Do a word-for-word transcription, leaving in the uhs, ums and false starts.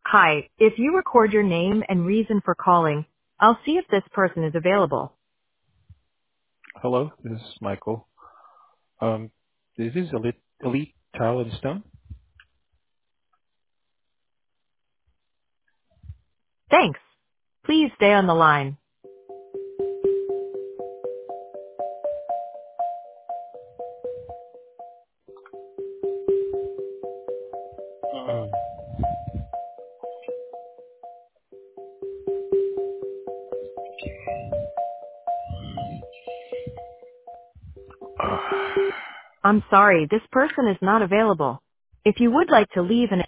Hi, if you record your name and reason for calling, I'll see if this person is available. Hello, this is Michael. Um, this is Elite, Elite Tile and Stone. Thanks. Please stay on the line. Um, uh, I'm sorry, this person is not available. If you would like to leave an